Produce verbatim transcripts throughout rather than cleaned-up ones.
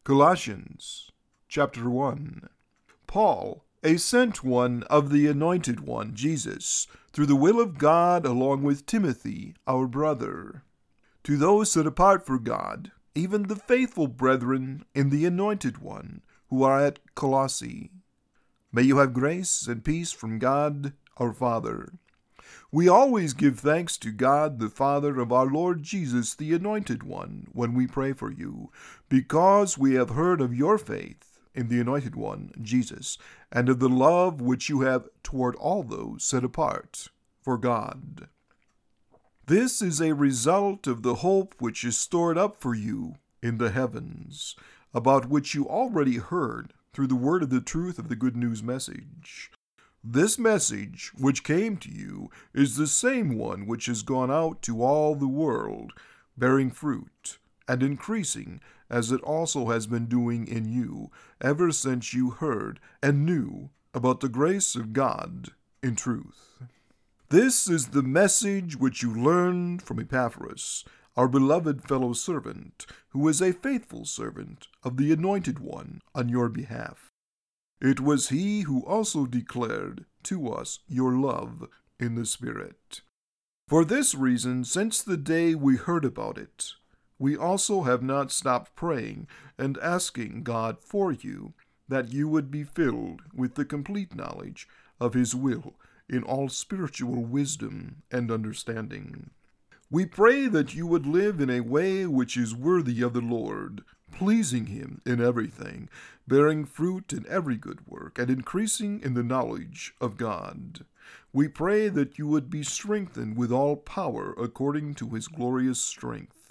Colossians chapter one. Paul, a sent one of the Anointed One, Jesus, through the will of God, along with Timothy, our brother. To those set apart for God, even the faithful brethren in the Anointed One, who are at Colossae. May you have grace and peace from God our Father. We always give thanks to God, the Father of our Lord Jesus, the Anointed One, when we pray for you, because we have heard of your faith in the Anointed One, Jesus, and of the love which you have toward all those set apart for God. This is a result of the hope which is stored up for you in the heavens, about which you already heard through the word of the truth of the good news message. This message which came to you is the same one which has gone out to all the world, bearing fruit and increasing, as it also has been doing in you, ever since you heard and knew about the grace of God in truth. This is the message which you learned from Epaphras, our beloved fellow servant, who is a faithful servant of the Anointed One on your behalf. It was he who also declared to us your love in the Spirit. For this reason, since the day we heard about it, we also have not stopped praying and asking God for you, that you would be filled with the complete knowledge of his will in all spiritual wisdom and understanding. We pray that you would live in a way which is worthy of the Lord, pleasing him in everything, bearing fruit in every good work, and increasing in the knowledge of God. We pray that you would be strengthened with all power according to his glorious strength,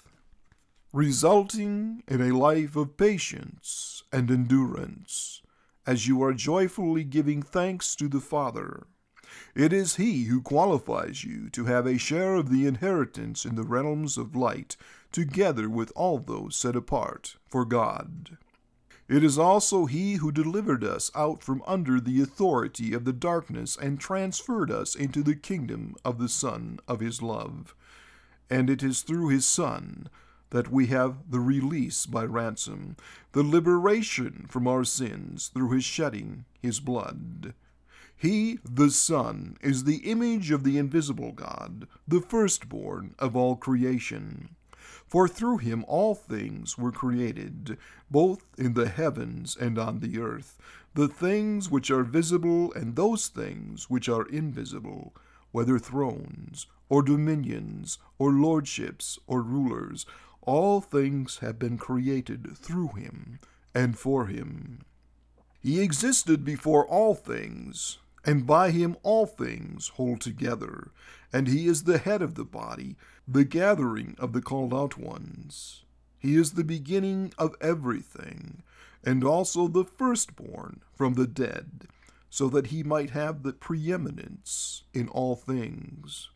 resulting in a life of patience and endurance, as you are joyfully giving thanks to the Father. It is he who qualifies you to have a share of the inheritance in the realms of light, together with all those set apart for God. It is also he who delivered us out from under the authority of the darkness and transferred us into the kingdom of the Son of his love. And it is through his Son that we have the release by ransom, the liberation from our sins through his shedding his blood. He, the Son, is the image of the invisible God, the firstborn of all creation. For through him all things were created, both in the heavens and on the earth, the things which are visible and those things which are invisible, whether thrones, or dominions, or lordships, or rulers. All things have been created through him and for him. He existed before all things, and by him all things hold together, and he is the head of the body, the gathering of the called out ones. He is the beginning of everything, and also the firstborn from the dead, so that he might have the preeminence in all things.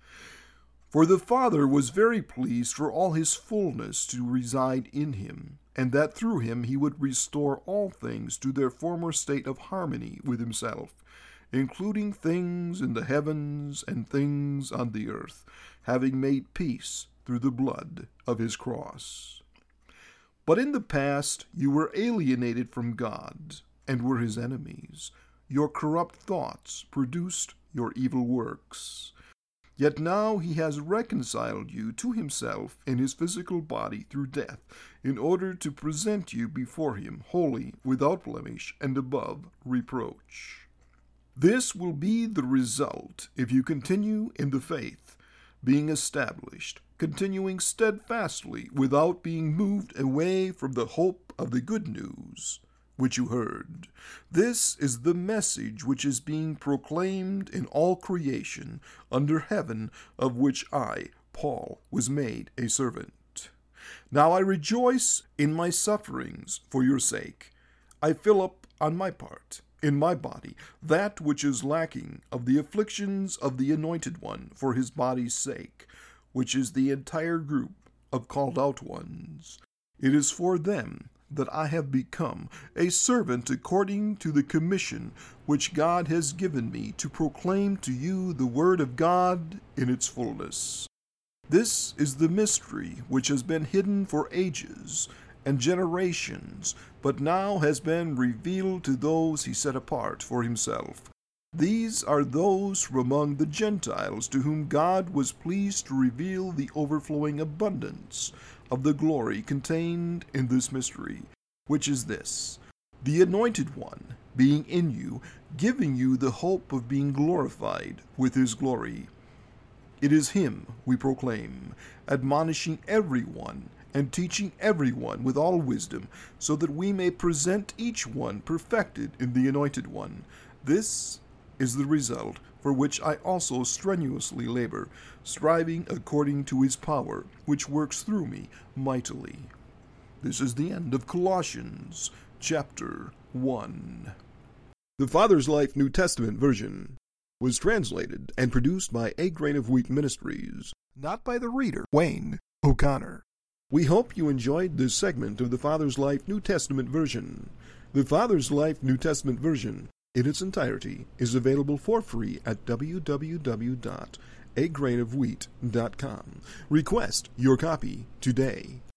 For the Father was very pleased for all his fullness to reside in him, and that through him he would restore all things to their former state of harmony with himself, including things in the heavens and things on the earth, having made peace through the blood of his cross. But in the past you were alienated from God, and were his enemies. Your corrupt thoughts produced your evil works. Yet now he has reconciled you to himself in his physical body through death, in order to present you before him holy, without blemish, and above reproach. This will be the result if you continue in the faith, being established, continuing steadfastly, without being moved away from the hope of the good news which you heard. This is the message which is being proclaimed in all creation under heaven, of which I, Paul, was made a servant. Now I rejoice in my sufferings for your sake. I fill up on my part, in my body, that which is lacking of the afflictions of the Anointed One for his body's sake, which is the entire group of called out ones. It is for them that I have become a servant according to the commission which God has given me to proclaim to you the word of God in its fullness. This is the mystery which has been hidden for ages and generations, but now has been revealed to those he set apart for himself. These are those from among the Gentiles to whom God was pleased to reveal the overflowing abundance of the glory contained in this mystery, which is this: the Anointed One being in you, giving you the hope of being glorified with his glory. It is him we proclaim, admonishing everyone and teaching everyone with all wisdom, so that we may present each one perfected in the Anointed One. This is the result for which I also strenuously labor, striving according to his power, which works through me mightily. This is the end of Colossians chapter one. The Father's Life New Testament version was translated and produced by A Grain of Wheat Ministries, not by the reader, Wayne O'Connor. We hope you enjoyed this segment of the Father's Life New Testament version. The Father's Life New Testament version, in its entirety, is available for free at w w w dot a grain of wheat dot com. Request your copy today.